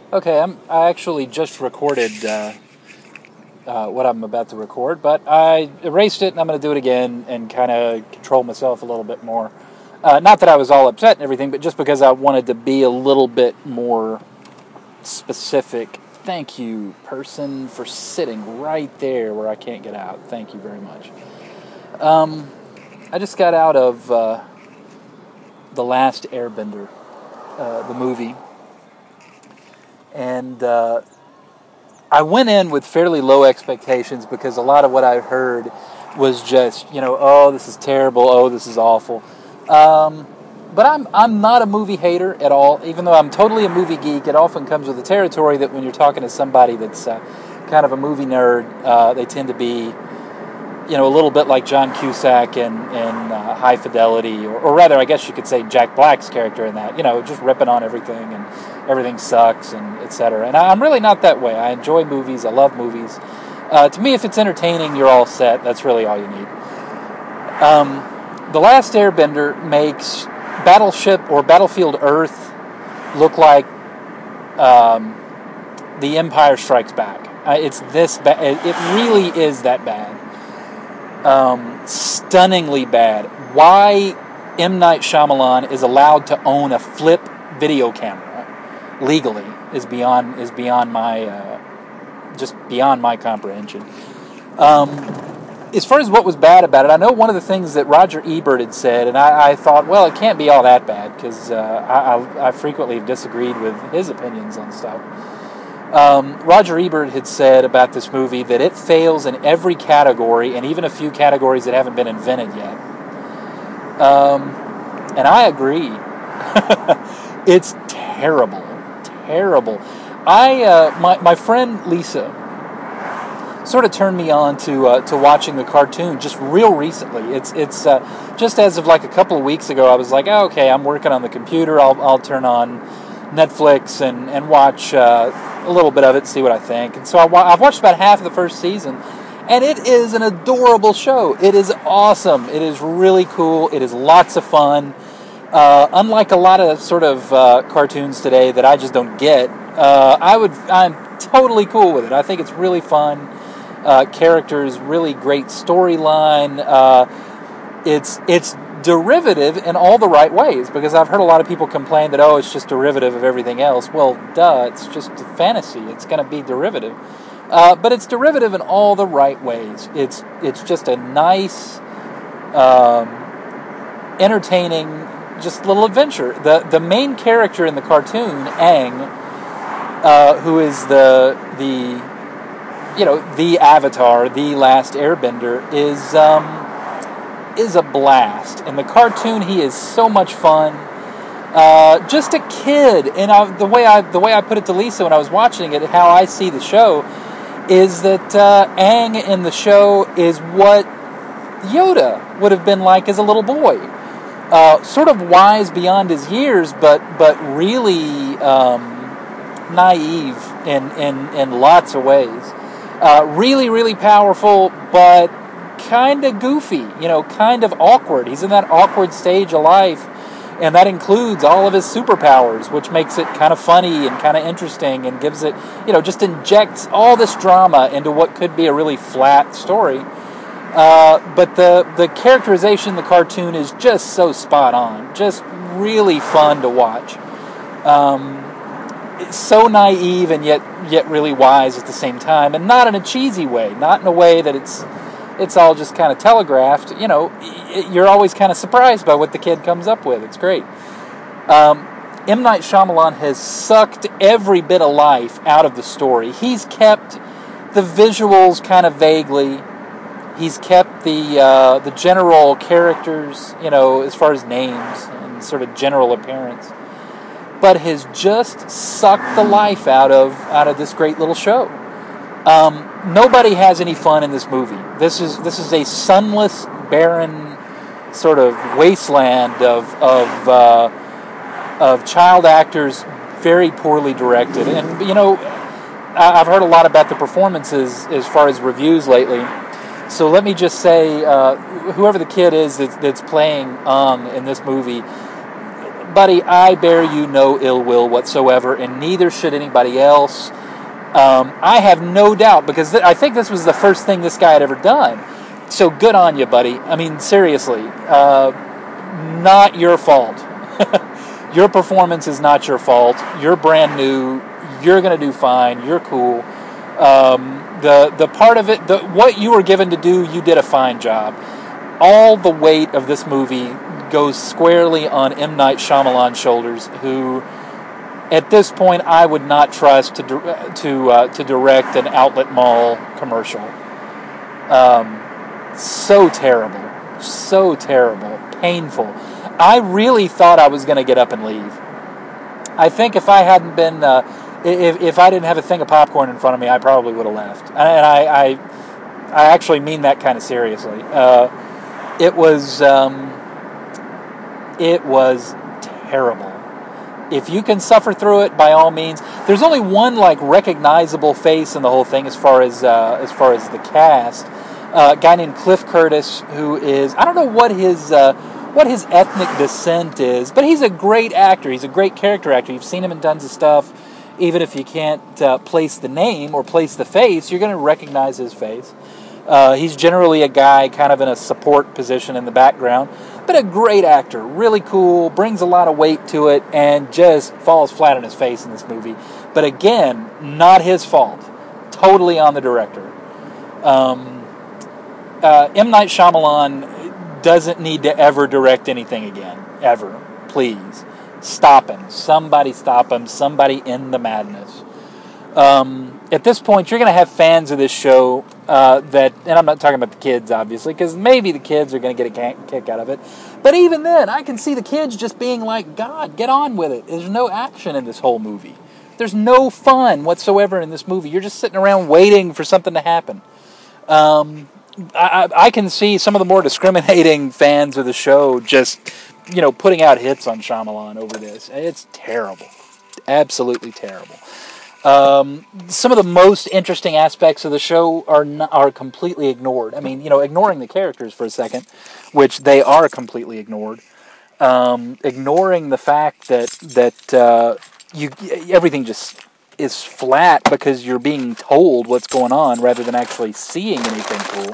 Okay, I actually just recorded what I'm about to record, but I erased it and I'm going to do it again and kind of control myself a little bit more. Not that I was all upset and everything, but just because I wanted to be a little bit more specific. Thank you, person, for sitting right there where I can't get out. Thank you very much. I just got out of The Last Airbender, the movie. And I went in with fairly low expectations because a lot of what I heard was just, oh, this is terrible, oh, this is awful. But I'm not a movie hater at all, even though I'm totally a movie geek. It often comes with the territory that when you're talking to somebody that's kind of a movie nerd, they tend to be, a little bit like John Cusack in High Fidelity, or rather, I guess you could say Jack Black's character in that, just ripping on everything and everything sucks and etc. And I'm really not that way. I enjoy movies. I love movies. To me, if it's entertaining, you're all set. That's really all you need. The Last Airbender makes Battleship or Battlefield Earth look like The Empire Strikes Back. It's this bad. It really is that bad. Stunningly bad. Why M. Night Shyamalan is allowed to own a flip video camera legally is beyond my just beyond my comprehension. As far as what was bad about it, I know one of the things that Roger Ebert had said, and I thought, well, it can't be all that bad because I frequently have disagreed with his opinions on stuff. Roger Ebert had said about this movie that it fails in every category, and even a few categories that haven't been invented yet. And I agree. It's terrible. Terrible. My friend Lisa sort of turned me on to watching the cartoon just real recently. It's just as of like a couple of weeks ago. I was like, oh, okay, I'm working on the computer. I'll turn on Netflix and watch a little bit of it, see what I think. And so I've watched about half of the first season, and it is an adorable show. It is awesome. It is really cool. It is lots of fun. Unlike a lot of sort of cartoons today that I just don't get, I'm totally cool with it. I think it's really fun. Characters, really great storyline. It's derivative in all the right ways, because I've heard a lot of people complain that, it's just derivative of everything else. Well, duh, it's just fantasy. It's going to be derivative. But it's derivative in all the right ways. It's just a nice, entertaining, just little adventure. The main character in the cartoon, Aang, who is the Avatar, the Last Airbender, is a blast. In the cartoon, he is so much fun. Just a kid, and the way I put it to Lisa when I was watching it, how I see the show, is that Aang in the show is what Yoda would have been like as a little boy. Sort of wise beyond his years, but really naive in lots of ways. Really, really powerful, but kind of goofy, kind of awkward. He's in that awkward stage of life, and that includes all of his superpowers, which makes it kind of funny and kind of interesting and gives it, just injects all this drama into what could be a really flat story. But the characterization in the cartoon is just so spot on, just really fun to watch. It's so naive and yet really wise at the same time, and not in a cheesy way, not in a way that it's all just kind of telegraphed. You're always kind of surprised by what the kid comes up with. It's great. M. Night Shyamalan has sucked every bit of life out of the story. He's kept the visuals kind of vaguely. He's kept the general characters, as far as names and sort of general appearance, but has just sucked the life out of this great little show. Nobody has any fun in this movie. This is a sunless, barren sort of wasteland of child actors, very poorly directed. And I've heard a lot about the performances as far as reviews lately. So let me just say, whoever the kid is that's playing in this movie, buddy, I bear you no ill will whatsoever, and neither should anybody else. I have no doubt, because I think this was the first thing this guy had ever done. So good on you, buddy. I mean, seriously, not your fault. Your performance is not your fault. You're brand new. You're going to do fine. You're cool. The part of it, what you were given to do, you did a fine job. All the weight of this movie goes squarely on M. Night Shyamalan's shoulders, who, at this point, I would not trust to direct an outlet mall commercial. So terrible, painful. I really thought I was going to get up and leave. I think if I hadn't been, if I didn't have a thing of popcorn in front of me, I probably would have left. And I actually mean that kind of seriously. It was terrible. If you can suffer through it, by all means. There's only one recognizable face in the whole thing as far as the cast. A guy named Cliff Curtis, who is, I don't know what his ethnic descent is, but he's a great actor. He's a great character actor. You've seen him in tons of stuff. Even if you can't place the name or place the face, you're going to recognize his face. He's generally a guy kind of in a support position in the background, but a great actor, really cool, brings a lot of weight to it, and just falls flat on his face in this movie. But again, not his fault. Totally on the director. M. Night Shyamalan doesn't need to ever direct anything again. Ever. Please. Stop him. Somebody stop him. Somebody end the madness. At this point, you're going to have fans of this show and I'm not talking about the kids, obviously, because maybe the kids are going to get a kick out of it. But even then, I can see the kids just being like, God, get on with it. There's no action in this whole movie. There's no fun whatsoever in this movie. You're just sitting around waiting for something to happen. I can see some of the more discriminating fans of the show just, putting out hits on Shyamalan over this. It's terrible. Absolutely terrible. Some of the most interesting aspects of the show are completely ignored. I mean, ignoring the characters for a second, which they are completely ignored. Ignoring the fact that everything just is flat because you're being told what's going on rather than actually seeing anything cool.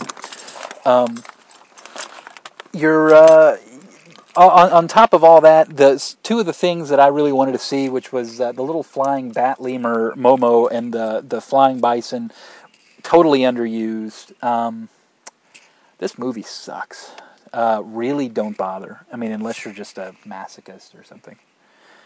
On top of all that, two of the things that I really wanted to see, which was the little flying bat lemur Momo and the flying bison, totally underused. This movie sucks. Really don't bother. I mean, unless you're just a masochist or something.